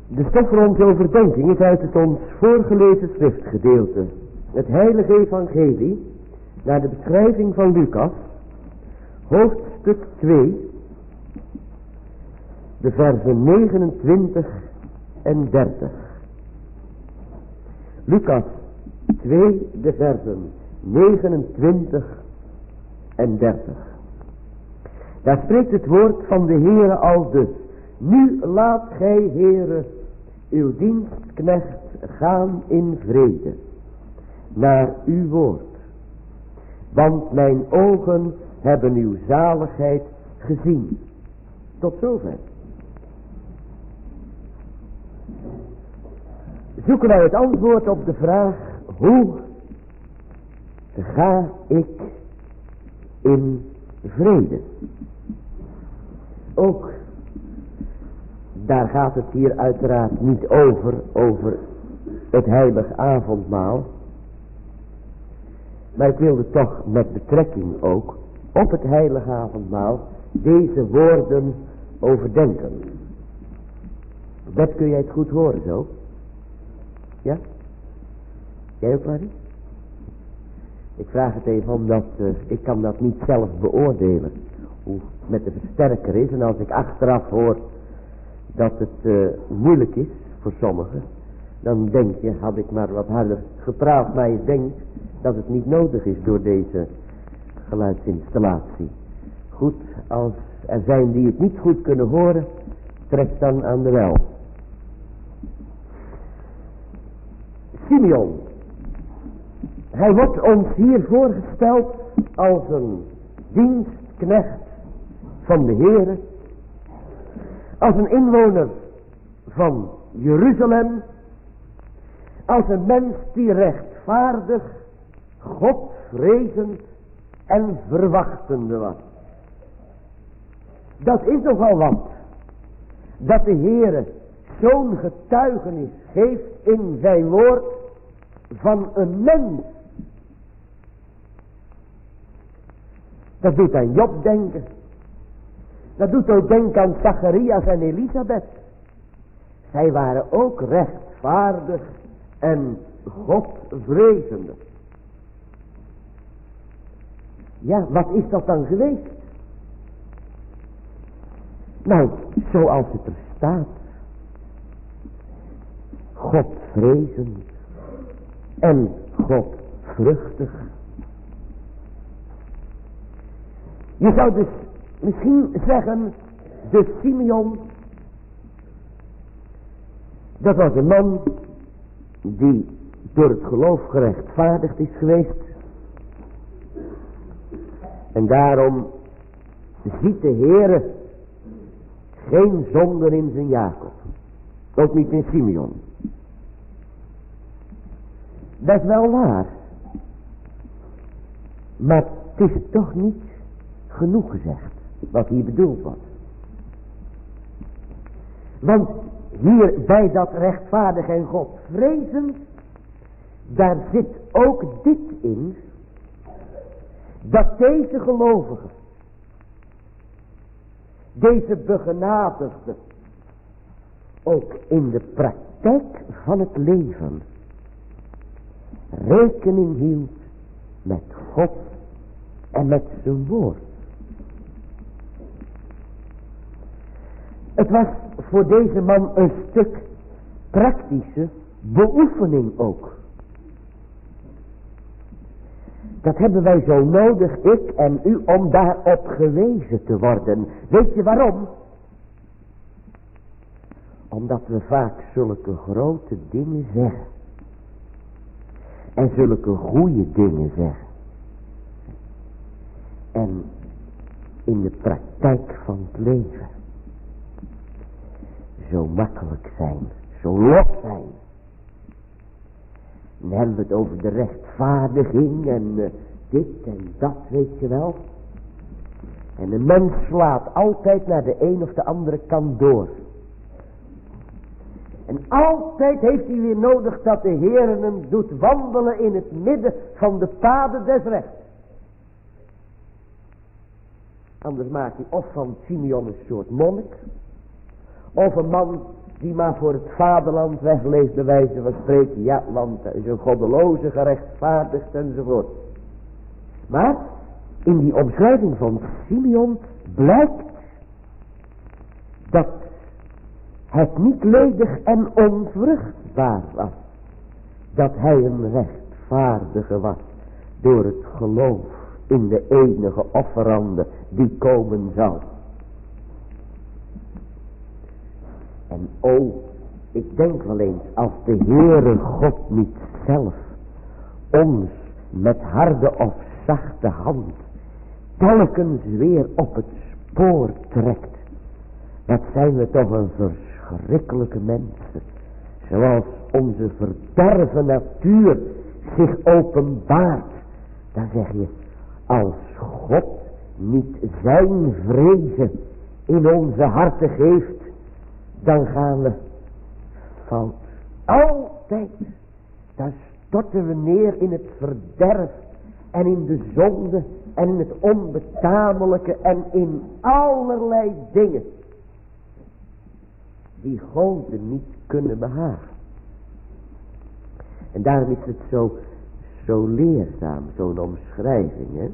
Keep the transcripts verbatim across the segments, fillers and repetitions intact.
De stof voor onze overdenking is uit het ons voorgelezen schriftgedeelte. Het heilige evangelie naar de beschrijving van Lucas, hoofdstuk twee, de versen negenentwintig en dertig. Lucas twee, de versen negenentwintig en dertig. Daar spreekt het woord van de Heere al dus. Nu laat gij, Heere, uw dienstknecht gaan in vrede, naar uw woord. Want mijn ogen hebben uw zaligheid gezien. Tot zover. Zoeken wij het antwoord op de vraag, hoe ga ik in vrede? Ook daar gaat het hier uiteraard niet over, over het heilige avondmaal. Maar ik wilde toch met betrekking ook op het heilige avondmaal deze woorden overdenken. Dat kun jij het goed horen zo? Ja? Jij ook, Marie? Ik vraag het even omdat uh, ik kan dat niet zelf beoordelen. Hoe met de versterker is. En als ik achteraf hoor dat het uh, moeilijk is voor sommigen, dan denk je, had ik maar wat harder gepraat. Maar je denkt dat het niet nodig is door deze geluidsinstallatie. Goed, als er zijn die het niet goed kunnen horen, trek dan aan de wel. Simeon. Hij wordt ons hier voorgesteld als een dienstknecht van de Heere. Als een inwoner van Jeruzalem. Als een mens die rechtvaardig, Godvrezend en verwachtende was. Dat is nogal wat. Dat de Heere zo'n getuigenis geeft in zijn woord van een mens. Dat doet aan Job denken. Dat doet ook denken aan Zacharias en Elisabeth. Zij waren ook rechtvaardig en Godvrezende. Ja, wat is dat dan geweest? Nou, zoals het er staat. Godvrezend en godvruchtig. Je zou dus misschien zeggen, de Simeon, dat was een man die door het geloof gerechtvaardigd is geweest. En daarom ziet de Heere geen zonde in zijn Jacob. Ook niet in Simeon. Dat is wel waar. Maar het is toch niet genoeg gezegd. Wat hier bedoeld wordt. Want hier bij dat rechtvaardig en Godvrezend, daar zit ook dit in. Dat deze gelovige, deze begenadigde, ook in de praktijk van het leven rekening hield met God en met zijn woord. Het was voor deze man een stuk praktische beoefening ook. Dat hebben wij zo nodig, ik en u, om daarop gewezen te worden. Weet je waarom? Omdat we vaak zulke grote dingen zeggen. En zulke goede dingen zeggen. En in de praktijk van het leven zo makkelijk zijn, zo los zijn. Dan hebben we het over de rechtvaardiging en uh, dit en dat, weet je wel. En de mens slaat altijd naar de een of de andere kant door. En altijd heeft hij weer nodig dat de Heer hem doet wandelen in het midden van de paden des rechts. Anders maakt hij of van Simeon een soort monnik. Of een man die maar voor het vaderland wegleeft, bij wijze van spreken. Ja, want hij is een goddeloze, gerechtvaardigd enzovoort. Maar in die omschrijving van Simeon blijkt dat het niet ledig en onvruchtbaar was. Dat hij een rechtvaardige was door het geloof in de enige offerande die komen zou. En o, ik denk wel eens, als de Heere God niet zelf ons met harde of zachte hand telkens weer op het spoor trekt, wat zijn we toch een verschrikkelijke mensen, zoals onze verderven natuur zich openbaart. Dan zeg je, als God niet zijn vrezen in onze harten geeft, dan gaan we fout. Altijd. Dan storten we neer in het verderf en in de zonde en in het onbetamelijke en in allerlei dingen die God niet kunnen behagen. En daarom is het zo, zo leerzaam, zo'n omschrijving, hè.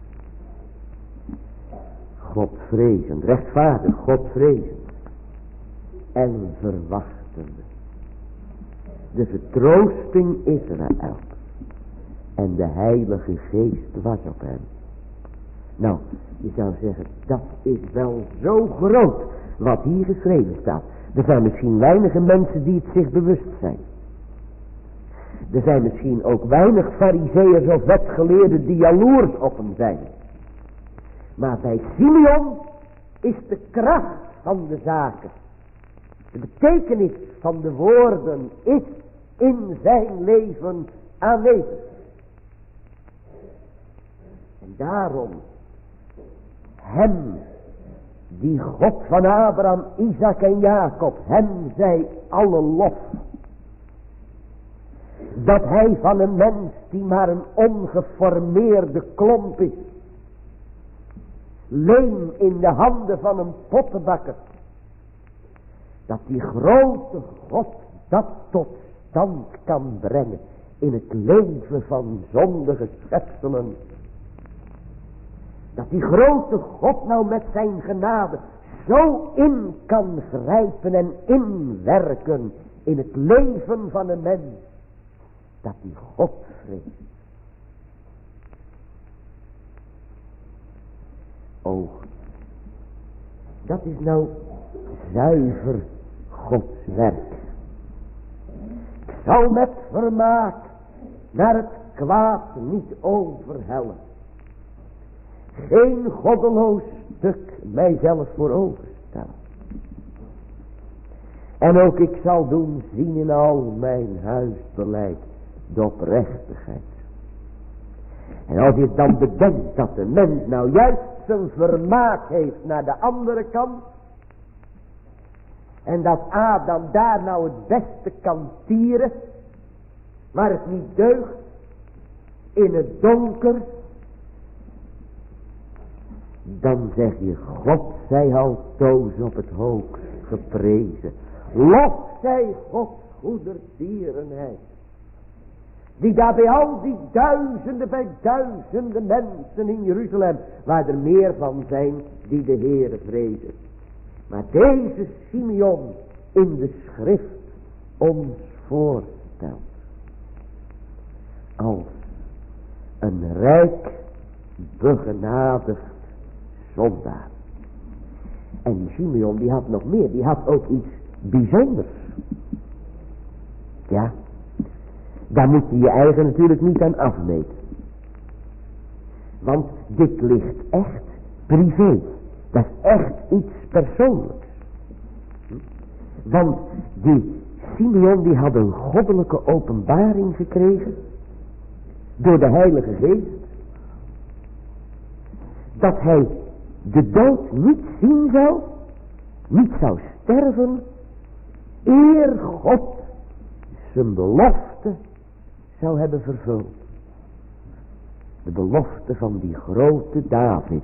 Godvrezend, rechtvaardig, Godvrezend en verwachtende. De vertroosting Israël. En de Heilige Geest was op hem. Nou, je zou zeggen, dat is wel zo groot wat hier geschreven staat. Er zijn misschien weinige mensen die het zich bewust zijn. Er zijn misschien ook weinig farizeeërs of wetgeleerden die jaloers op hem zijn. Maar bij Simeon is de kracht van de zaken, de betekenis van de woorden is in zijn leven aanwezig. En daarom, hem, die God van Abraham, Isaac en Jacob, hem zij alle lof. Dat hij van een mens die maar een ongeformeerde klomp is, leem in de handen van een pottenbakker, dat die grote God dat tot stand kan brengen in het leven van zondige schepselen. Dat die grote God nou met zijn genade zo in kan grijpen en inwerken in het leven van een mens, dat die God vreest. O, dat is nou zuiver Gods werk. Ik zal met vermaak naar het kwaad niet overhellen. Geen goddeloos stuk mijzelf voor overstellen. En ook ik zal doen zien in al mijn huisbeleid de oprechtigheid. En als je dan bedenkt dat de mens nou juist zijn vermaak heeft naar de andere kant. En dat Adam daar nou het beste kan tieren. Maar het niet deugt. In het donker. Dan zeg je, God zij altoos op het hoogst geprezen. Lof zij Gods goedertierenheid. Die daar bij al die duizenden bij duizenden mensen in Jeruzalem, waar er meer van zijn die de Heere vrezen. Maar deze Simeon in de schrift ons voorstelt. Als een rijk begenadigd zondaar. En die Simeon die had nog meer, die had ook iets bijzonders. Ja, daar moet je je eigen natuurlijk niet aan afmeten. Want dit ligt echt privé. Dat is echt iets persoonlijks. Want die Simeon die had een goddelijke openbaring gekregen. Door de Heilige Geest. Dat hij de dood niet zien zou. Niet zou sterven. Eer God zijn belofte zou hebben vervuld. De belofte van die grote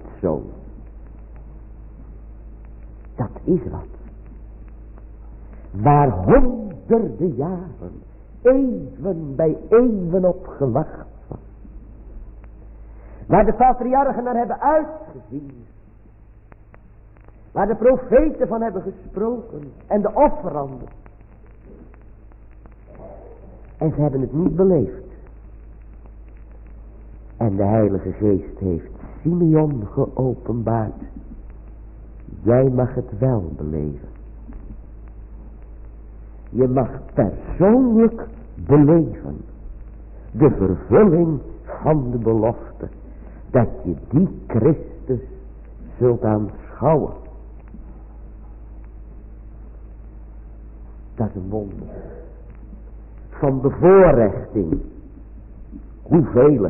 Davidszoon. Dat is wat. waar honderden jaren, eeuwen bij eeuwen op gewacht was. Waar de patriarchen naar hebben uitgezien. Waar de profeten van hebben gesproken. En de offeranden. En ze hebben het niet beleefd. En de Heilige Geest heeft Simeon geopenbaard. Jij mag het wel beleven. Je mag persoonlijk beleven. De vervulling van de belofte. Dat je die Christus zult aanschouwen. Dat is een wonder. Van bevoorrechting. Hoeveel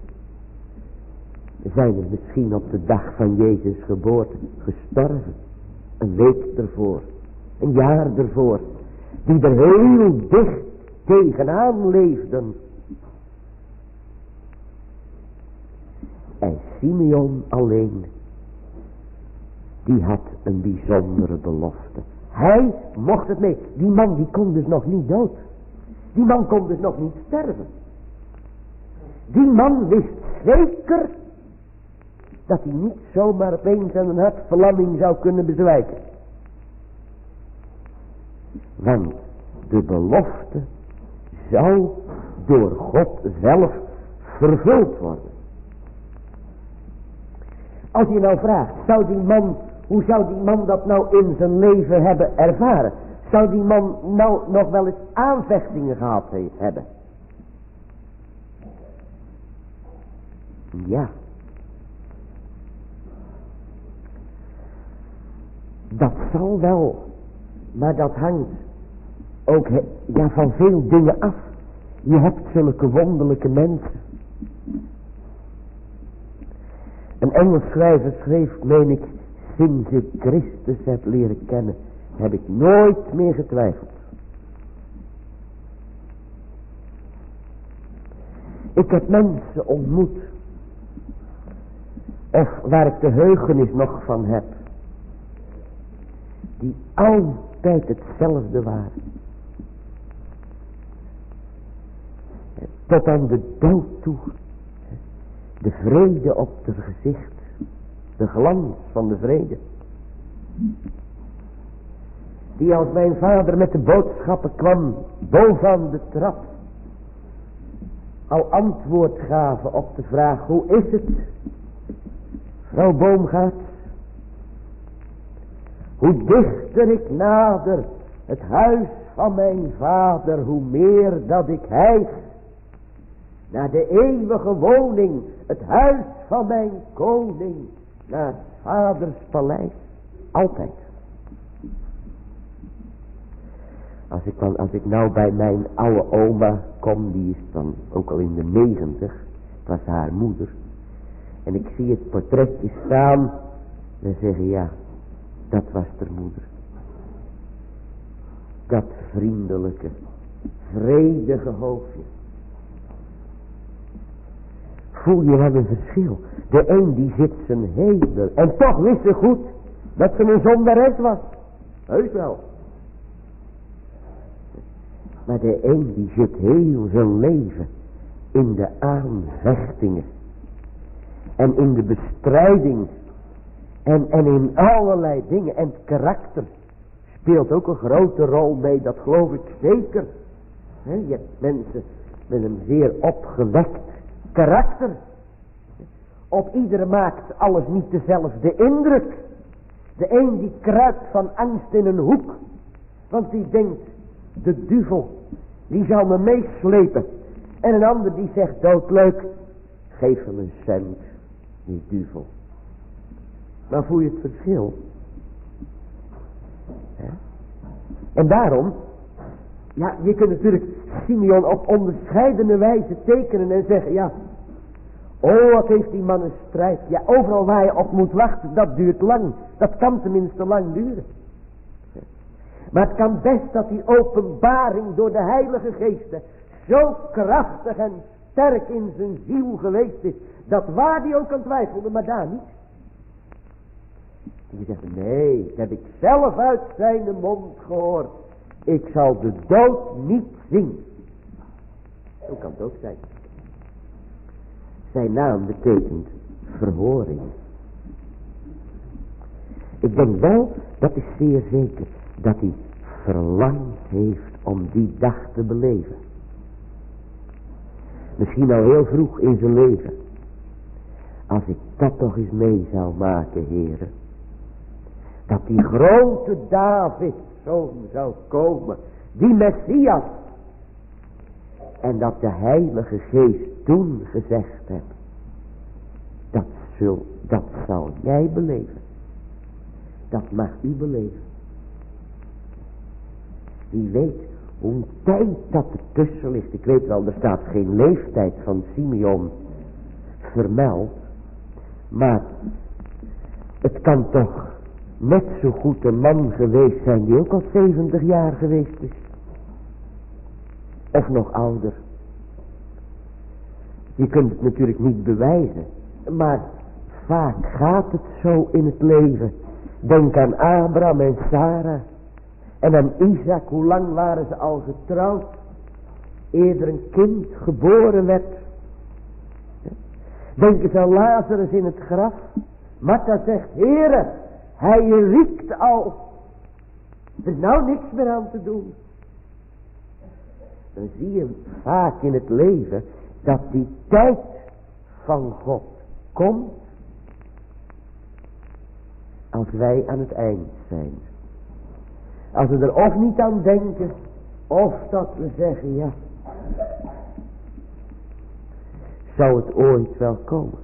zijn er misschien op de dag van Jezus geboorte gestorven? Een week ervoor. Een jaar ervoor. Die er heel dicht tegenaan leefden. En Simeon alleen. Die had een bijzondere belofte. Hij mocht het mee. Die man die kon dus nog niet dood. Die man kon dus nog niet sterven. Die man wist zeker dat hij niet zomaar opeens aan een hartverlamming zou kunnen bezwijken. Want de belofte zou door God zelf vervuld worden. Als je nou vraagt, zou die man, hoe zou die man dat nou in zijn leven hebben ervaren? Zou die man nou nog wel eens aanvechtingen gehad hebben? Ja. Dat zal wel. Maar dat hangt ook ja, van veel dingen af. Je hebt zulke wonderlijke mensen. Een Engels schrijver schreef, meen ik, sinds ik Christus heb leren kennen, heb ik nooit meer getwijfeld. Ik heb mensen ontmoet, of waar ik de heugenis nog van heb, die altijd hetzelfde waren. Tot aan de dood toe. De vrede op het gezicht. De glans van de vrede. Die als mijn vader met de boodschappen kwam. Bovenaan de trap. Al antwoord gaven op de vraag. Hoe is het? Vrouw Boomgaard. Hoe dichter ik nader. Het huis van mijn vader. Hoe meer dat ik hijg. Naar de eeuwige woning. Het huis van mijn koning. Naar vaders paleis. Altijd. Als ik, dan, als ik nou bij mijn oude oma kom. Die is dan ook al in de negentig. Het was haar moeder. En ik zie het portretje staan. Dan zeg je ja. Dat was haar moeder. Dat vriendelijke. Vredige hoofdje. Voel je wel een verschil. De een die zit zijn hele. En toch wist ze goed. Dat ze een zondares was. Heus wel. Maar de een die zit heel zijn leven. In de aanvechtingen. En in de bestrijding. En, en in allerlei dingen. En het karakter speelt ook een grote rol mee. Dat geloof ik zeker. He, je hebt mensen met een zeer opgewekt karakter. Op iedere maakt alles niet dezelfde indruk. De een die kruipt van angst in een hoek. Want die denkt, de duivel, die zou me meeslepen. En een ander die zegt, doodleuk, geef hem een cent, die duivel. Maar voel je het verschil? Ja? En daarom, ja, je kunt natuurlijk Simeon op onderscheidende wijze tekenen en zeggen, ja, oh, wat heeft die man een strijd. Ja, overal waar je op moet wachten, dat duurt lang. Dat kan tenminste lang duren. Maar het kan best dat die openbaring door de Heilige Geest zo krachtig en sterk in zijn ziel geweest is, dat waar die ook aan twijfelde, maar daar niet. En je zegt, nee, dat heb ik zelf uit zijn mond gehoord. ik zal de dood niet zien. Zo kan het ook zijn. Zijn naam betekent verhoring. Ik denk wel, dat is zeer zeker, dat hij verlangd heeft om die dag te beleven. Misschien al heel vroeg in zijn leven. Als ik dat toch eens mee zou maken, heren. Dat die grote David zoon zou komen. Die Messias. En dat de Heilige Geest toen gezegd heeft. Dat, zul, dat zal jij beleven. Dat mag u beleven. Wie weet hoe tijd dat ertussen ligt. Ik weet wel, er staat geen leeftijd van Simeon vermeld. Maar het kan toch net zo goed een man geweest zijn die ook al zeventig jaar geweest is. Of nog ouder. Je kunt het natuurlijk niet bewijzen. Maar vaak gaat het zo in het leven. Denk aan Abraham en Sarah. En aan Isaac, hoe lang waren ze al getrouwd? Eerder een kind geboren werd. Denk eens aan Lazarus in het graf. Martha zegt, Heere, hij riekt al. Er is nou niks meer aan te doen. Dan zie je vaak in het leven dat die tijd van God komt als wij aan het eind zijn. Als we er of niet aan denken, of dat we zeggen, ja, zou het ooit wel komen.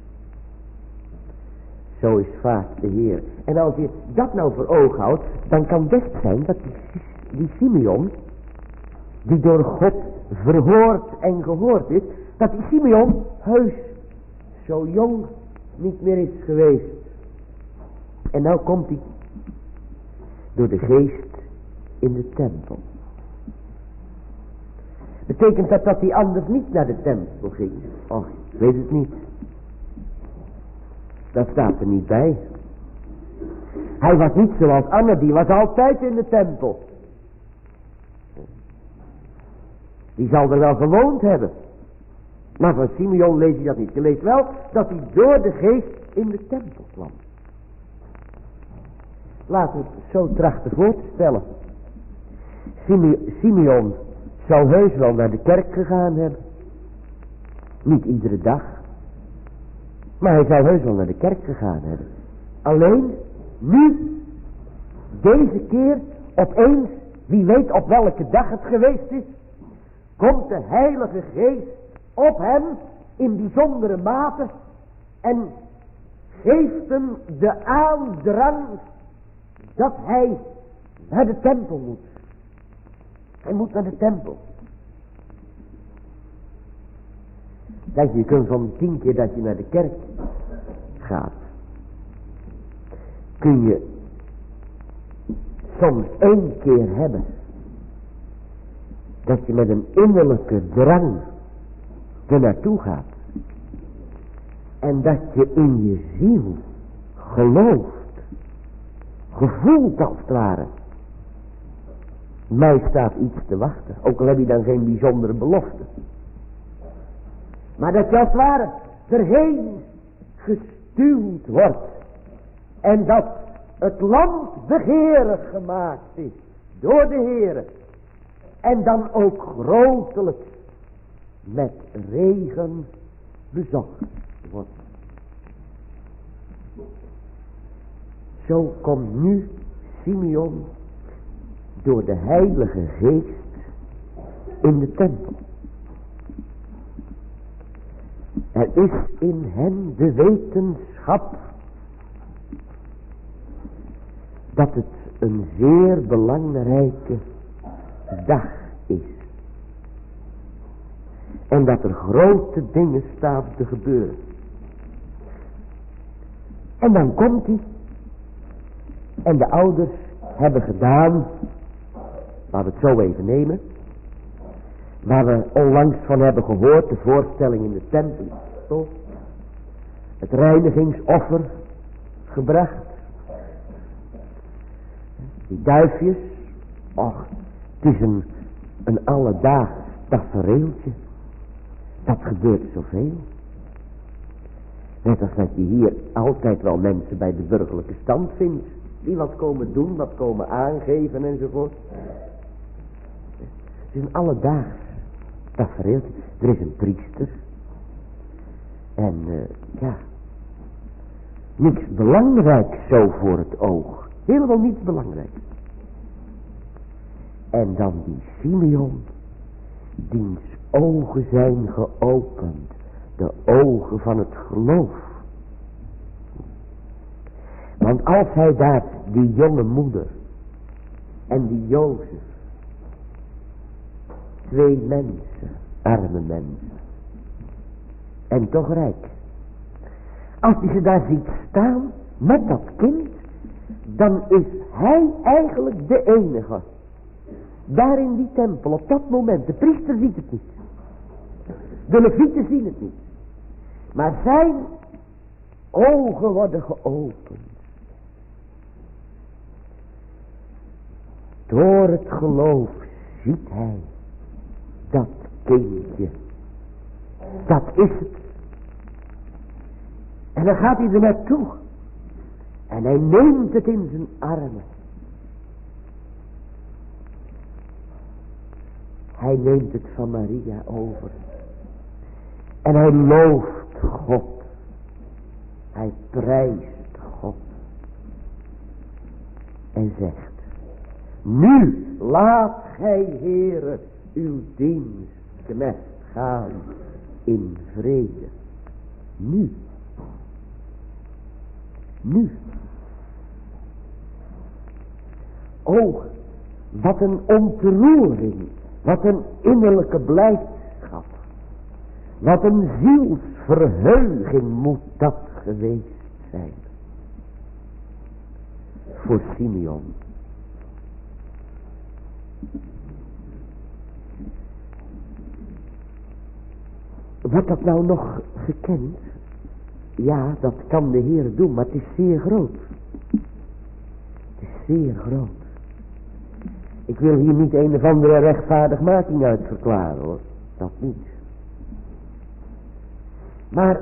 Zo is vaak de Heer. En als je dat nou voor ogen houdt, dan kan best zijn dat die, die Simeon, die door God verhoord en gehoord is, dat die Simeon heus zo jong niet meer is geweest. En nou komt hij door de geest in de tempel. Betekent dat dat hij anders niet naar de tempel ging? Och, ik weet het niet. Dat staat er niet bij. Hij was niet zoals Anna, die was altijd in de tempel. Die zal er wel gewoond hebben. Maar van Simeon lees je dat niet. Je leest wel dat hij door de geest in de tempel kwam. Laten we het zo trachten voor te stellen. Simeon zou heus wel naar de kerk gegaan hebben. Niet iedere dag. Maar hij zou heus wel naar de kerk gegaan hebben. Alleen, nu, deze keer, opeens, wie weet op welke dag het geweest is, komt de Heilige Geest op hem in bijzondere mate en geeft hem de aandrang dat hij naar de tempel moet. Hij moet naar de tempel. Kijk, je kunt van tien keer dat je naar de kerk gaat, kun je soms één keer hebben dat je met een innerlijke drang er naartoe gaat. En dat je in je ziel gelooft, gevoelt als het ware. Mij staat iets te wachten, ook al heb je dan geen bijzondere belofte. Maar dat je als het ware erheen gestuwd wordt. En dat het land begeerig gemaakt is door de Heere. En dan ook grotelijk met regen bezocht wordt. Zo komt nu Simeon door de Heilige Geest in de tempel. Er is in hem de wetenschap dat het een zeer belangrijke dag is. En dat er grote dingen staan te gebeuren. En dan komt hij. En de ouders hebben gedaan, laten we het zo even nemen, waar we onlangs van hebben gehoord, de voorstelling in de tempel, het reinigingsoffer gebracht, die duifjes, och, Het is een, een alledaags tafereeltje. Dat gebeurt zoveel. Net als dat je hier altijd wel mensen bij de burgerlijke stand vindt. Die wat komen doen, wat komen aangeven enzovoort. Het is een alledaags tafereeltje. Er is een priester. En uh, ja. Niks belangrijks zo voor het oog. Helemaal niets belangrijks. En dan die Simeon. Diens ogen zijn geopend. De ogen van het geloof. Want als hij daar die jonge moeder. En die Jozef. Twee mensen. Arme mensen. En toch rijk. Als hij ze daar ziet staan. Met dat kind. Dan is hij eigenlijk de enige. Daar in die tempel. Op dat moment. De priester ziet het niet. De levieten zien het niet. Maar zijn ogen worden geopend. Door het geloof ziet hij dat kindje. Dat is het. En dan gaat hij er naartoe. En hij neemt het in zijn armen. Hij neemt het van Maria over. En hij looft God. Hij prijst God. En zegt. Nu laat gij, Heere, uw dienstknecht gaan in vrede. Nu. Nu. O, wat een ontroering. Wat een innerlijke blijdschap. Wat een zielsverheuging moet dat geweest zijn. Voor Simeon. Wordt dat nou nog gekend? Ja, dat kan de Heer doen, maar het is zeer groot. Het is zeer groot. Ik wil hier niet een of andere rechtvaardigmaking uit verklaren, hoor. Dat niet. Maar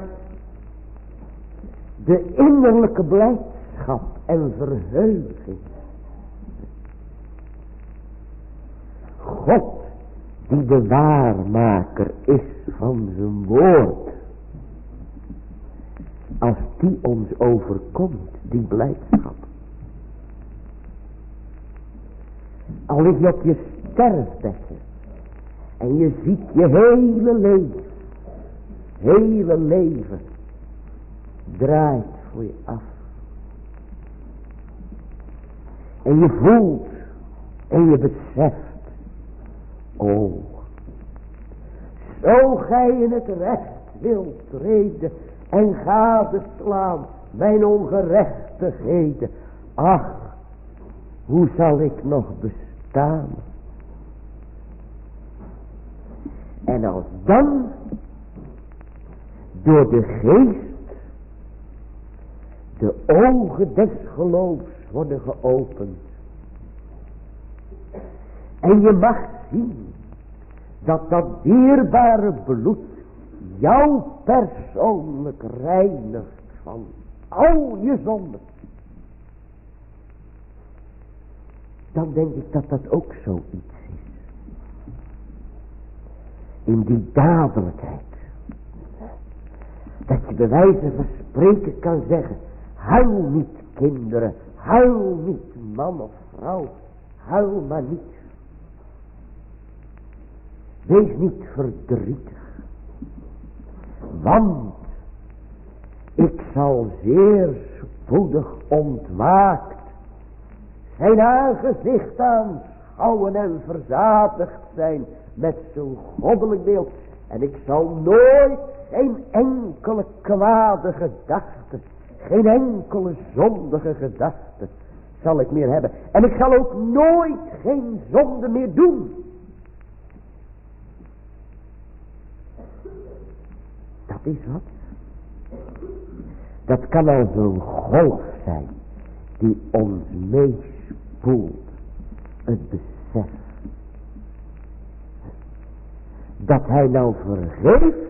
de innerlijke blijdschap en verheuging. God, die de waarmaker is van zijn woord. Als die ons overkomt, die blijdschap. Al lig je op je sterfbedje. En je ziet je hele leven. Hele leven. Draait voor je af. En je voelt. En je beseft. Oh. Zo gij in het recht wilt treden. En gadeslaan mijn ongerechtigheden. Ach. Hoe zal ik nog bestaan? En als dan door de geest de ogen des geloofs worden geopend. En je mag zien dat dat dierbare bloed jou persoonlijk reinigt van al je zonden. Dan denk ik dat dat ook zoiets is. In die dadelijkheid. Dat je bij wijze van spreken kan zeggen. Huil niet, kinderen. Huil niet, man of vrouw. Huil maar niet. Wees niet verdrietig. Want ik zal zeer spoedig ontwaakt zijn aangezicht aanschouwen en verzadigd zijn met zo'n goddelijk beeld. En ik zal nooit geen enkele kwade gedachte, geen enkele zondige gedachte zal ik meer hebben. En ik zal ook nooit geen zonde meer doen. Dat is wat. Dat kan als een golf zijn die ons meespoelt. Het besef dat hij nou vergeeft,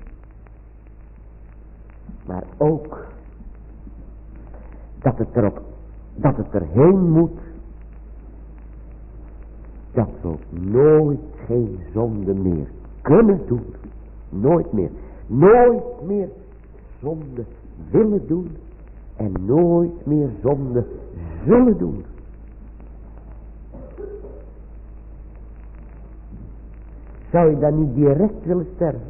maar ook dat het erop, dat het erheen moet, dat we ook nooit geen zonde meer kunnen doen. Nooit meer. Nooit meer zonde willen doen. En nooit meer zonde zullen doen. Zou je dan niet direct willen sterven?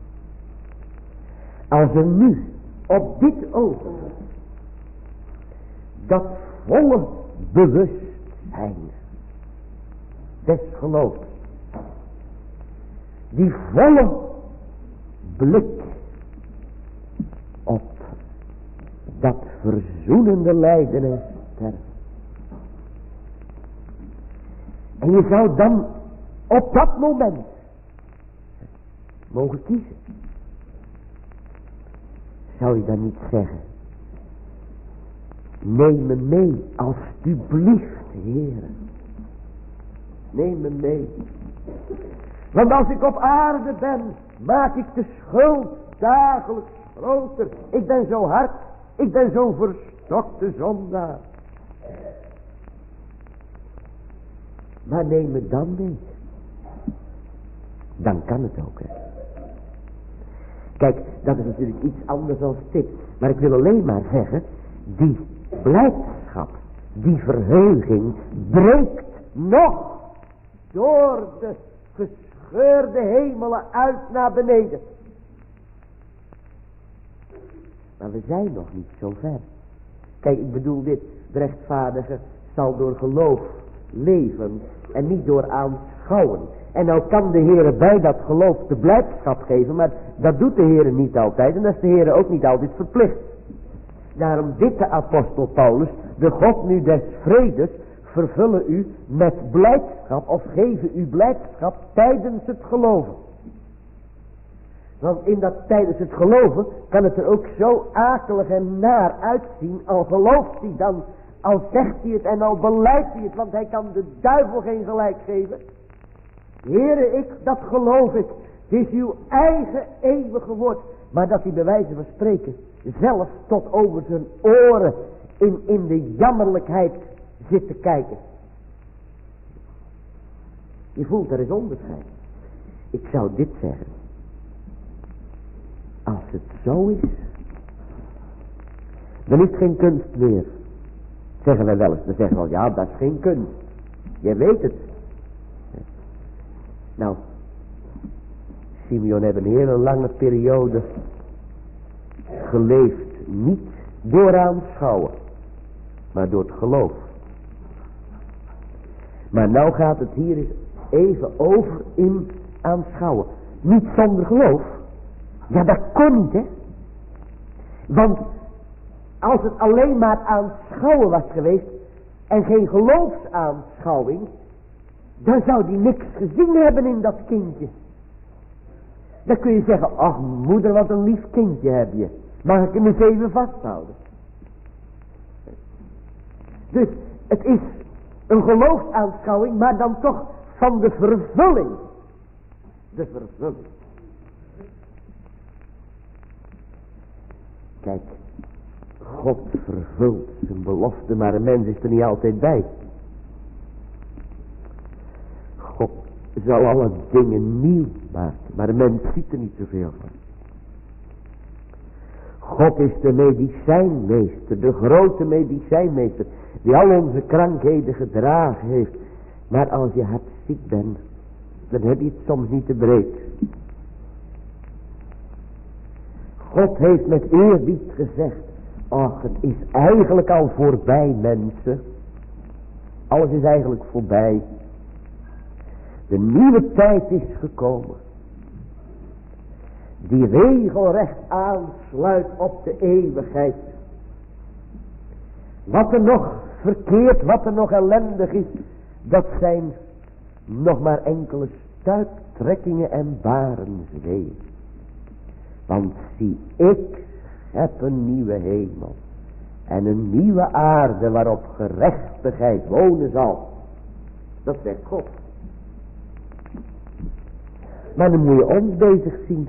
Als er nu, op dit ogenblik, dat volle bewustzijn des geloofs, die volle blik op dat verzoenende lijden en sterven. En je zou dan op dat moment mogen kiezen. Zou je dan niet zeggen: neem me mee, alstublieft, Heere. Neem me mee. Want als ik op aarde ben, maak ik de schuld dagelijks groter. Ik ben zo hard, ik ben zo'n verstokte zondaar. Maar neem me dan mee. Dan kan het ook, hè. Kijk, dat is natuurlijk iets anders dan dit. Maar ik wil alleen maar zeggen, die blijdschap, die verheuging breekt nog door de gescheurde hemelen uit naar beneden. Maar we zijn nog niet zo ver. Kijk, ik bedoel dit, de rechtvaardige zal door geloof leven en niet door aanschouwen. En nou kan de Heere bij dat geloof de blijdschap geven, maar dat doet de Heere niet altijd en dat is de Heere ook niet altijd verplicht. Daarom dit de apostel Paulus: de God nu des vredes vervullen u met blijdschap of geven u blijdschap tijdens het geloven. Want in dat tijdens het geloven kan het er ook zo akelig en naar uitzien, al gelooft hij dan, al zegt hij het en al beleidt hij het, want hij kan de duivel geen gelijk geven. Heere, ik, dat geloof ik. Het is uw eigen eeuwige woord. Maar dat hij bij wijze van spreken zelf tot over zijn oren in, in de jammerlijkheid zit te kijken. Je voelt er is onderscheid. Ik zou dit zeggen. Als het zo is, dan is het geen kunst meer. Zeggen wij wel eens. Dan zeggen we wel, ja, dat is geen kunst. Je weet het. Nou, Simeon heeft een hele lange periode geleefd, niet door aanschouwen, maar door het geloof. Maar nou gaat het hier eens even over in aanschouwen. Niet zonder geloof. Ja, dat kon niet, hè. Want als het alleen maar aanschouwen was geweest en geen geloofsaanschouwing, dan zou die niks gezien hebben in dat kindje. Dan kun je zeggen: ach moeder, wat een lief kindje heb je. Mag ik hem eens even vasthouden? Dus het is een geloofsaanschouwing, maar dan toch van de vervulling. De vervulling. Kijk, God vervult zijn belofte, maar een mens is er niet altijd bij. God zal alle dingen nieuw maken, maar de mens ziet er niet zoveel van. God is de medicijnmeester, de grote medicijnmeester, die al onze krankheden gedragen heeft. Maar als je hartziek bent, dan heb je het soms niet te breed. God heeft met eerbied gezegd: ach, het is eigenlijk al voorbij, mensen. Alles is eigenlijk voorbij. De nieuwe tijd is gekomen, die regelrecht aansluit op de eeuwigheid. Wat er nog verkeerd, wat er nog ellendig is, dat zijn nog maar enkele stuiptrekkingen en barenzweeën. Want zie, ik heb een nieuwe hemel en een nieuwe aarde waarop gerechtigheid wonen zal. Dat zegt God. Maar dan moet je ons bezig zien.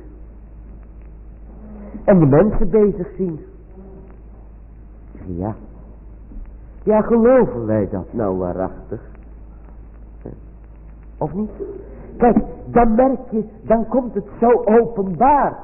En de mensen bezig zien. Ja. Ja, geloven wij dat nou waarachtig? Of niet? Kijk, dan merk je, dan komt het zo openbaar.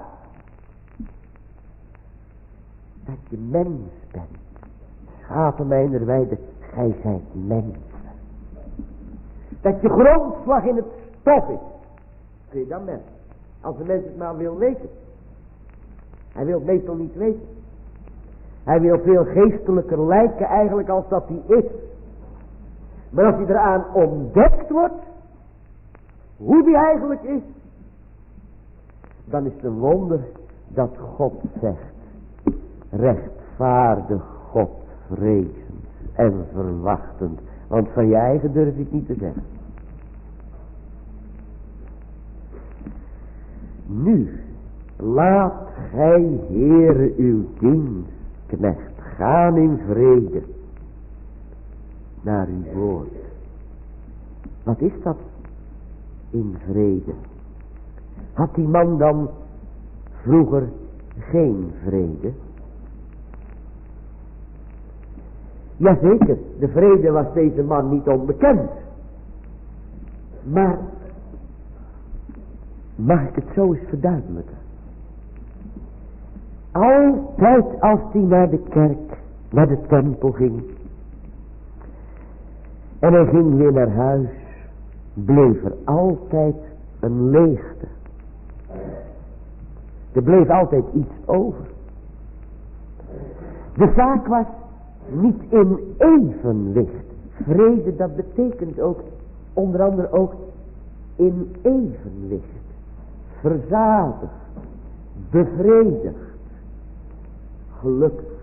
Dat je mens bent. Schapen mijner weide, gij zijt mens. Dat je grondslag in het stof is. Kun je dan merken. Als de mens het maar wil weten. Hij wil het meestal niet weten. Hij wil veel geestelijker lijken eigenlijk als dat hij is. Maar als hij eraan ontdekt wordt, hoe die eigenlijk is, dan is het een wonder dat God zegt, rechtvaardig God vrezend en verwachtend. Want van je eigen durf ik niet te zeggen. Nu, laat gij, Heere, uw dienstknecht gaan in vrede naar uw woord. Wat is dat? In vrede. Had die man dan vroeger geen vrede? Jazeker, de vrede was deze man niet onbekend. Maar, mag ik het zo eens verduidelijken? Altijd als hij naar de kerk, naar de tempel ging, en hij ging weer naar huis, bleef er altijd een leegte. Er bleef altijd iets over. De zaak was niet in evenwicht. Vrede, dat betekent ook, onder andere ook, in evenwicht. Verzadigd, bevredigd, gelukkig.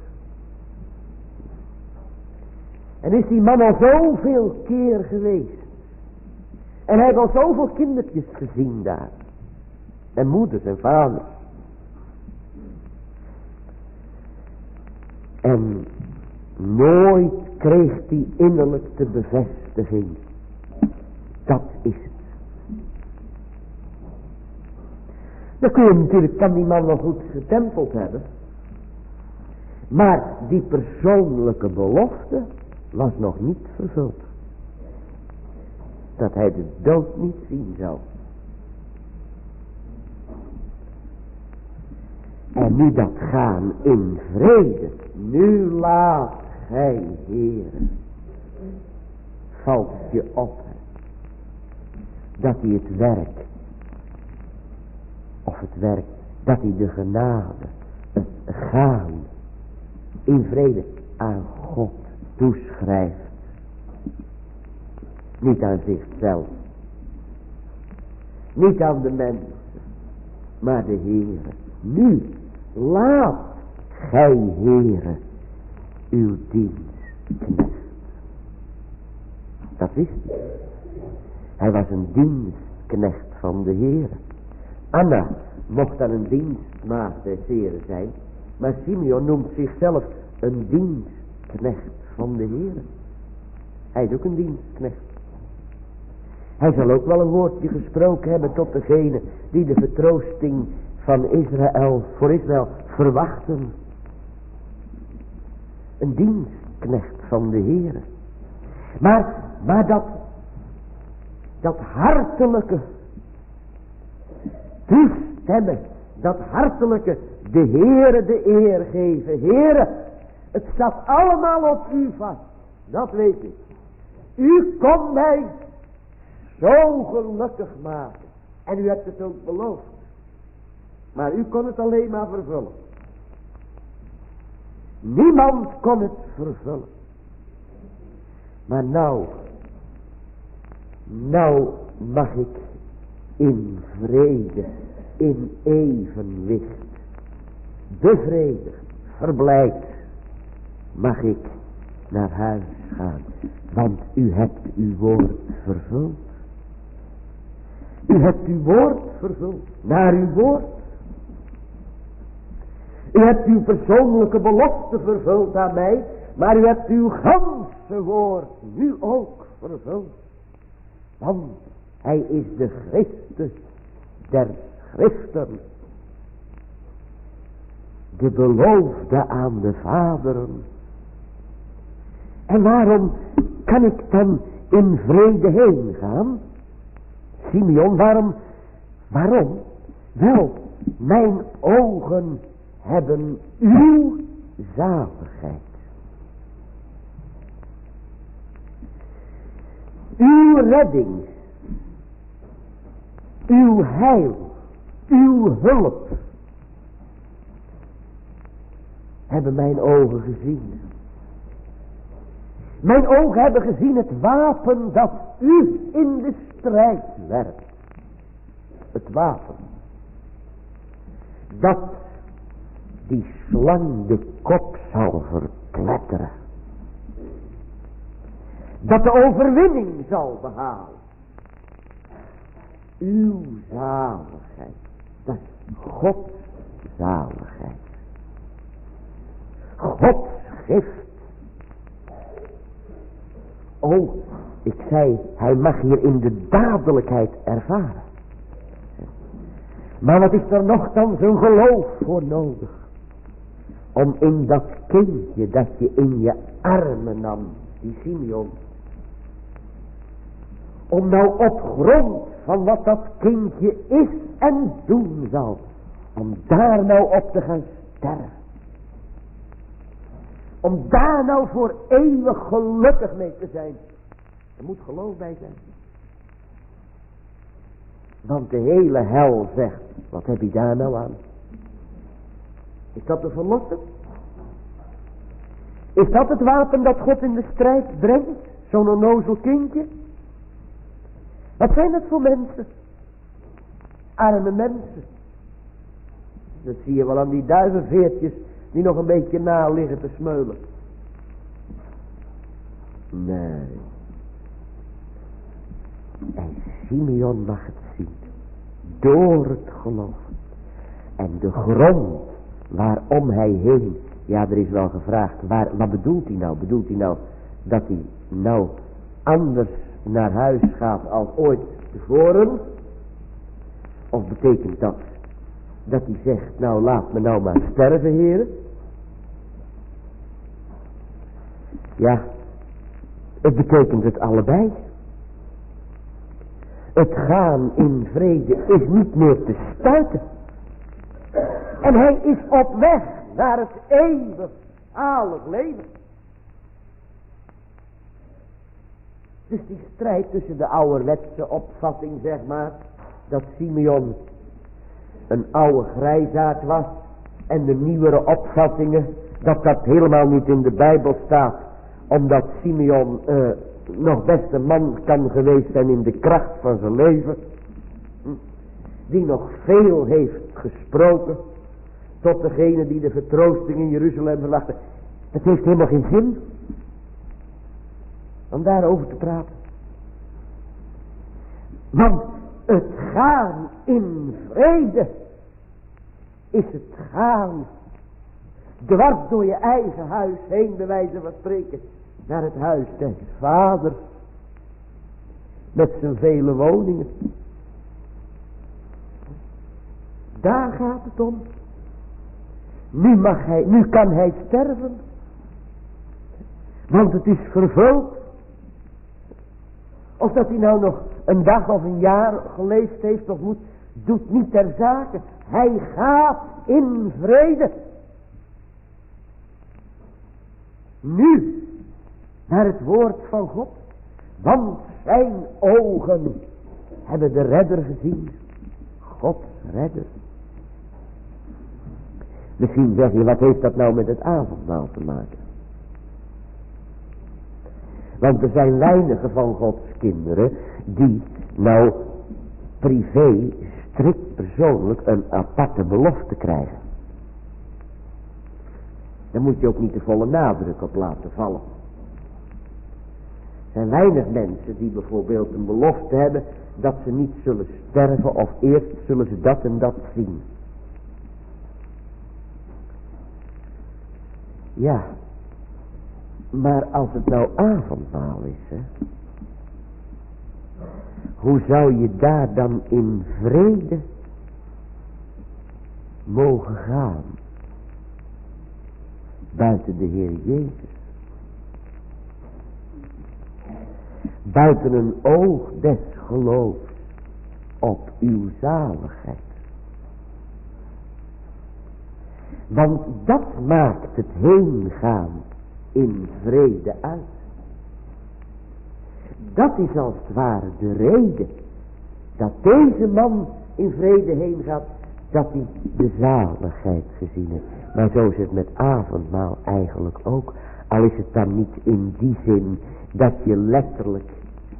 En is die man al zoveel keer geweest. En hij heeft al zoveel kindertjes gezien daar. En moeders en vaders. En nooit kreeg hij innerlijk de bevestiging. Dat is het. Dan kun je natuurlijk, kan die man wel goed getempeld hebben. Maar die persoonlijke belofte was nog niet vervuld. Dat hij de dood niet zien zou. En nu dat gaan in vrede. Nu laat gij, Heere, valt je op. Dat hij het werk. Of het werk. Dat hij de genade. Het gaan. In vrede aan God toeschrijft. Niet aan zichzelf. Niet aan de mensen. Maar de Heere. Nu laat gij, Heere, uw dienstknecht. Dat wist hij. Hij was een dienstknecht van de Heere. Anna mocht dan een dienstmaagd des Heeren zijn. Maar Simeon noemt zichzelf een dienstknecht van de Heere. Hij is ook een dienstknecht. Hij zal ook wel een woordje gesproken hebben tot degene die de vertroosting van Israël, voor Israël verwachten. Een dienstknecht van de Heere. Maar, maar dat, dat hartelijke toestemmen, dat hartelijke de Heere de eer geven. Heere, het staat allemaal op u vast. Dat weet ik. U kon mij zo gelukkig maken. En u hebt het ook beloofd. Maar u kon het alleen maar vervullen. Niemand kon het vervullen. Maar nou, nou mag ik in vrede, in evenwicht, bevredigd, verblijd, mag ik naar huis gaan. Want u hebt uw woord vervuld. U hebt uw woord vervuld. Naar uw woord. U hebt uw persoonlijke belofte vervuld aan mij. Maar u hebt uw ganse woord nu ook vervuld. Want hij is de Christus der schriften. De belofte aan de vaderen. En waarom kan ik dan in vrede heen gaan? Simeon, waarom? Waarom? Wel, mijn ogen hebben uw zaligheid. Uw redding. Uw heil. Uw hulp. Hebben mijn ogen gezien. Mijn ogen hebben gezien het wapen dat u in de strijd werpt. Het wapen. Dat die slang de kop zal verpletteren. Dat de overwinning zal behalen. Uw zaligheid. Dat is Gods zaligheid. Gods gift. Oh, ik zei, hij mag hier in de dadelijkheid ervaren. Maar wat is er nochtans een geloof voor nodig? Om in dat kindje dat je in je armen nam, die Simeon. Om nou op grond van wat dat kindje is en doen zal. Om daar nou op te gaan sterven. Om daar nou voor eeuwig gelukkig mee te zijn. Er moet geloof bij zijn. Want de hele hel zegt, wat heb je daar nou aan? Is dat de verlosser? Is dat het wapen dat God in de strijd brengt? Zo'n onnozel kindje? Wat zijn dat voor mensen? Arme mensen. Dat zie je wel aan die duivenveertjes die nog een beetje na liggen te smeulen. Nee. En Simeon mag het zien. Door het geloof. En de grond waarom hij heen. Ja, er is wel gevraagd. Waar, wat bedoelt hij nou? Bedoelt hij nou dat hij nou anders naar huis gaat als ooit tevoren? Of betekent dat dat hij zegt, nou laat me nou maar sterven, heren? Ja, het betekent het allebei. Het gaan in vrede is niet meer te stuiten. En hij is op weg naar het eeuwig zalig leven. Dus die strijd tussen de ouderwetse opvatting, zeg maar, dat Simeon een oude grijsaard was, en de nieuwere opvattingen, dat dat helemaal niet in de Bijbel staat, omdat Simeon uh, nog best een man kan geweest zijn in de kracht van zijn leven, die nog veel heeft gesproken tot degene die de vertroosting in Jeruzalem verwachten. Het heeft helemaal geen zin om daarover te praten. Want het gaan in vrede is het gaan dwars door je eigen huis heen, bij wijze van spreken, naar het huis des vaders met zijn vele woningen. Daar gaat het om. Nu mag hij, nu kan hij sterven, want het is vervuld. Of dat hij nou nog een dag of een jaar geleefd heeft of moet, doet niet ter zake. Hij gaat in vrede. Nu, naar het woord van God. Want zijn ogen hebben de redder gezien. Gods redder. Misschien zeg je, wat heeft dat nou met het avondmaal te maken? Want er zijn weinigen van Gods kinderen die nou privé, strikt persoonlijk een aparte belofte krijgen. Daar moet je ook niet de volle nadruk op laten vallen. Er zijn weinig mensen die bijvoorbeeld een belofte hebben dat ze niet zullen sterven of eerst zullen ze dat en dat zien. Ja, maar als het nou avondmaal is, hè, hoe zou je daar dan in vrede mogen gaan. Buiten de Heer Jezus. Buiten een oog des geloofs op uw zaligheid. Want dat maakt het heengaan in vrede uit. Dat is als het ware de reden dat deze man in vrede heen gaat, dat hij de zaligheid gezien heeft. Maar zo is het met avondmaal eigenlijk ook. Al is het dan niet in die zin dat je letterlijk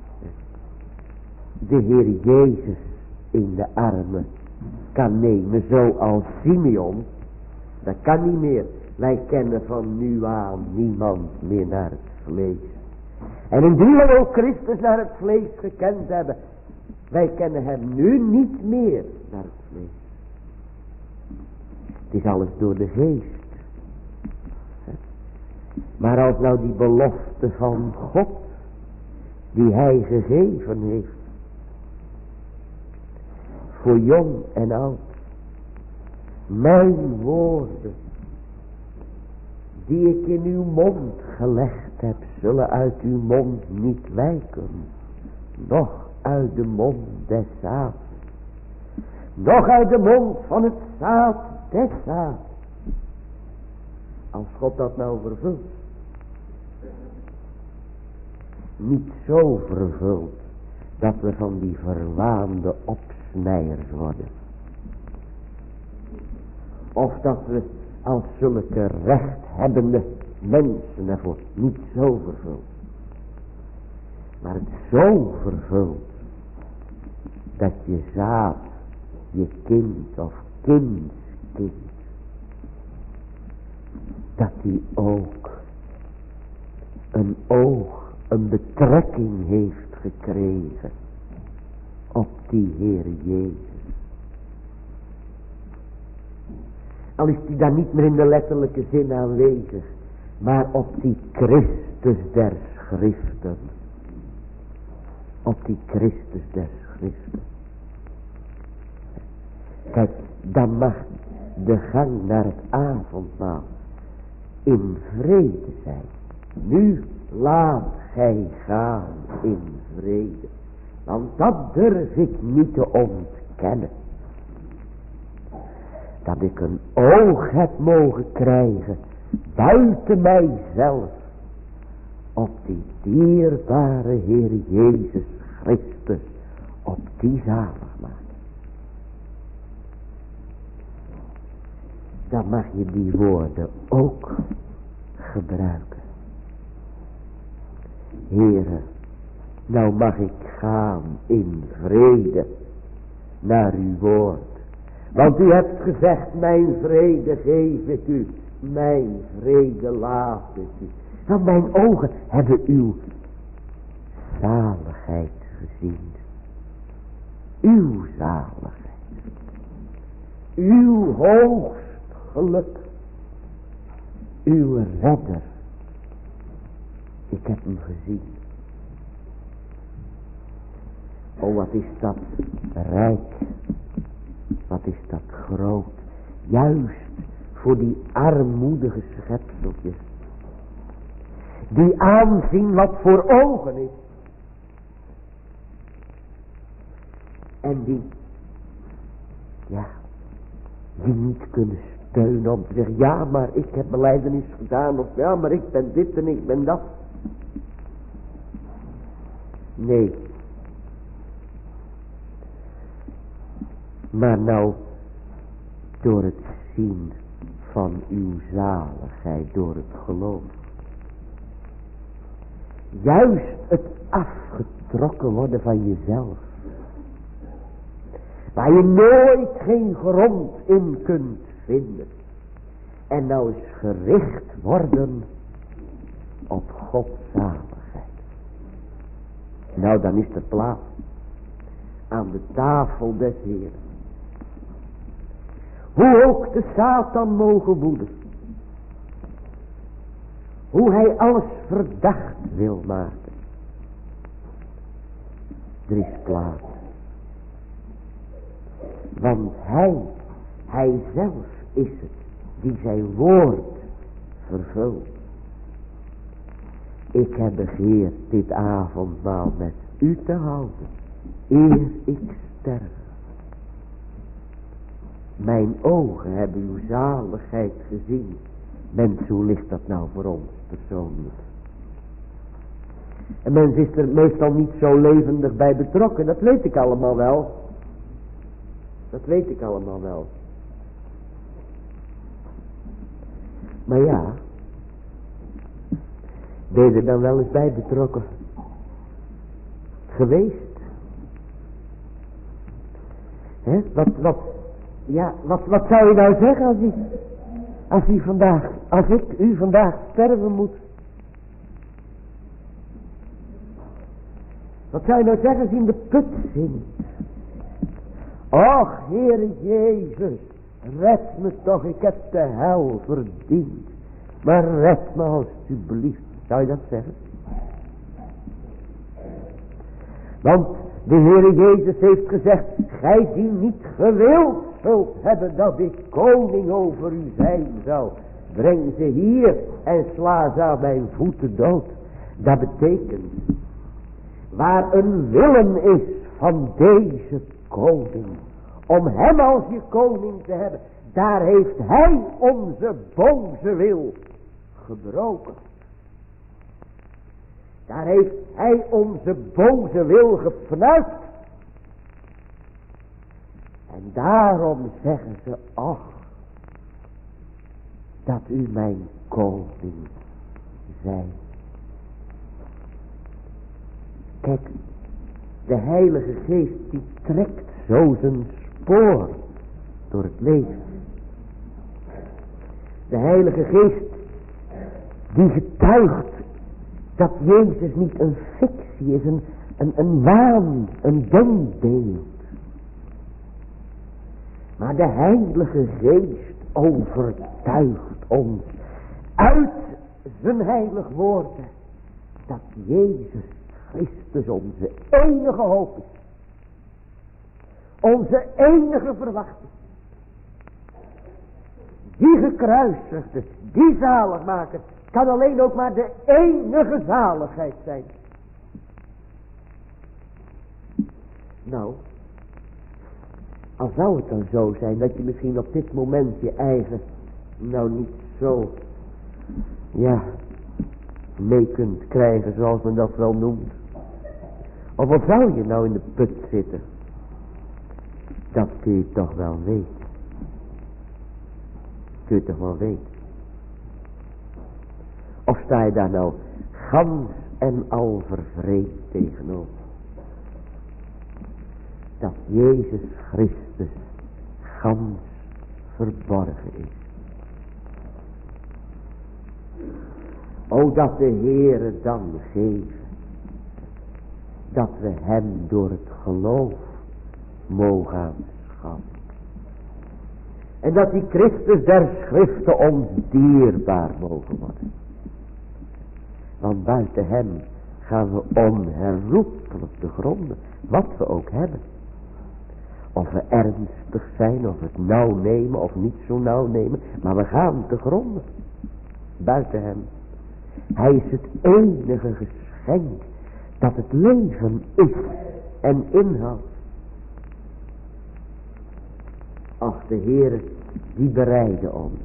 de Heer Jezus in de armen kan nemen, zoals Simeon. Dat kan niet meer. Wij kennen van nu aan niemand meer naar het vlees. En indien we ook Christus naar het vlees gekend hebben, wij kennen hem nu niet meer naar het vlees. Het is alles door de geest. Maar als nou die belofte van God, die hij gegeven heeft, voor jong en oud, mijn woorden, die ik in uw mond gelegd heb, zullen uit uw mond niet wijken, noch uit de mond des zaads, noch uit de mond van het zaad des zaads. Als God dat nou vervult, niet zo vervult dat we van die verwaande opsnijers worden. Of dat we als zulke rechthebbende mensen ervoor niet zo vervult. Maar het zo vervult dat je zaad, je kind of kindskind, dat die ook een oog, een betrekking heeft gekregen op die Heer Jezus. Al is die daar niet meer in de letterlijke zin aanwezig, maar op die Christus der Schriften. Op die Christus der Schriften. Kijk, dan mag de gang naar het avondmaal in vrede zijn. Nu laat gij gaan in vrede. Want dat durf ik niet te ontkennen. Dat ik een oog heb mogen krijgen, buiten mijzelf, op die dierbare Heer Jezus Christus, op die zaligmaker. Dan mag je die woorden ook gebruiken. Heere, nou mag ik gaan in vrede naar uw woord. Want u hebt gezegd, mijn vrede geef ik u, mijn vrede laat ik u. Want mijn ogen hebben uw zaligheid gezien. Uw zaligheid. Uw hoogst geluk. Uw redder. Ik heb hem gezien. Oh, wat is dat rijk. Wat is dat groot. Juist voor die armoedige schepseltjes. Die aanzien wat voor ogen is. En die, ja, die niet kunnen steunen om te zeggen, ja, maar ik heb belijdenis gedaan. Of ja, maar ik ben dit en ik ben dat. Nee. Maar nou, door het zien van uw zaligheid, door het geloof. Juist het afgetrokken worden van jezelf. Waar je nooit geen grond in kunt vinden. En nou eens gericht worden op Gods zaligheid. Nou, dan is er plaats aan de tafel des Heeren. Hoe ook de Satan mogen woeden. Hoe hij alles verdacht wil maken. Er is plaats. Want hij Hij zelf is het die zijn woord vervult. Ik heb begeerd dit avondmaal met u te houden, eer ik sterf. Mijn ogen hebben uw zaligheid gezien. Mens, hoe ligt dat nou voor ons persoonlijk? En mens is er meestal niet zo levendig bij betrokken, dat weet ik allemaal wel. Dat weet ik allemaal wel. Maar ja, ben je er dan wel eens bij betrokken geweest? Hè? Wat, wat, ja, wat, wat zou je nou zeggen als u, als u vandaag, als ik u vandaag sterven moet? Wat zou je nou zeggen als u in de put zingt? Och, Heere Jezus, red me toch, ik heb de hel verdiend. Maar red me alsjeblieft. Zou je dat zeggen? Want de Heere Jezus heeft gezegd, gij die niet gewild zult hebben dat ik koning over u zijn zou, breng ze hier en sla ze aan mijn voeten dood. Dat betekent, waar een willen is van deze koning, om hem als je koning te hebben, daar heeft hij onze boze wil gebroken. Daar heeft hij onze boze wil gefnuikt. En daarom zeggen ze, ach, dat u mijn koning zijt. Kijk, de Heilige Geest die trekt zo zijn spoor door het leven. De Heilige Geest die getuigt dat Jezus niet een fictie is, een, een, een waan, een denkbeeld. Maar de Heilige Geest overtuigt ons uit zijn heilig woord dat Jezus Christus onze enige hoop is. Onze enige verwachting. Die gekruisigde, die zaligmaker, kan alleen ook maar de enige zaligheid zijn. Nou, al zou het dan zo zijn dat je misschien op dit moment je eigen, nou niet zo, ja, mee kunt krijgen zoals men dat wel noemt. Of wat zou je nou in de put zitten? Dat kun je toch wel weten. Kun je toch wel weten. Of sta je daar nou gans en al vervreemd tegenover? Dat Jezus Christus gans verborgen is. O, dat de Heere dan geeft dat we hem door het geloof mogen aanschouwen. En dat die Christus der schriften ons dierbaar mogen worden. Want buiten hem gaan we onherroepelijk te gronden, wat we ook hebben. Of we ernstig zijn, of het nauw nemen, of niet zo nauw nemen, maar we gaan te gronden. Buiten hem. Hij is het enige geschenk dat het leven is en inhoudt. Ach, de Heere die bereidde ons.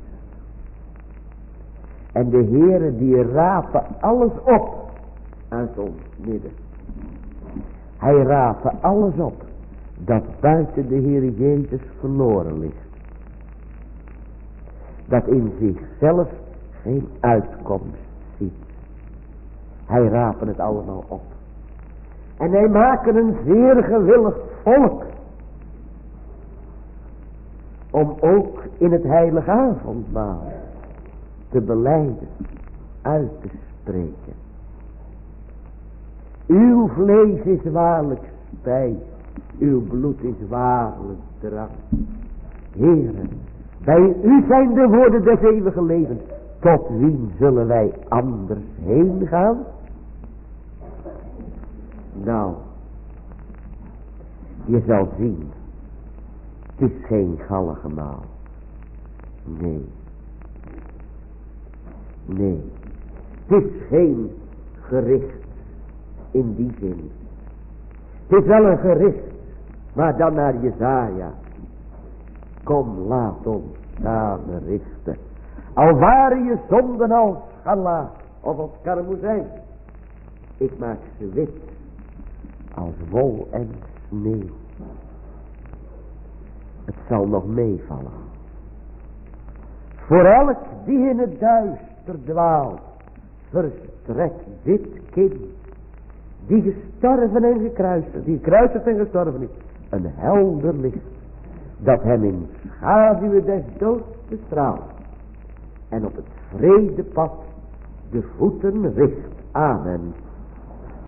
En de Heere die raapte alles op uit ons midden. Hij raapte alles op dat buiten de Heere Jezus verloren ligt. Dat in zichzelf geen uitkomst ziet. Hij raapte het allemaal op. En hij maakte een zeer gewillig volk. Om ook in het heilige avondmaal te belijden, uit te spreken. Uw vlees is waarlijk spijs, uw bloed is waarlijk drank. Heere, bij u zijn de woorden des eeuwige levens. Tot wien zullen wij anders heen gaan? Nou, je zal zien Het is geen galgenmaal. Nee. Nee. Het is geen gericht in die zin. Het is wel een gericht, maar dan naar Jesaja. Kom, laat ons samen richten. Al waren je zonden als scharlaat of als karmozijn. Ik maak ze wit als wol en sneeuw. Het zal nog meevallen. Voor elk die in het duister dwaalt, verstrekt dit kind, die gestorven en gekruisigd, die gekruisigd en gestorven is, een helder licht, dat hem in schaduwen des doods bestraalt en op het vredepad de voeten richt. Amen.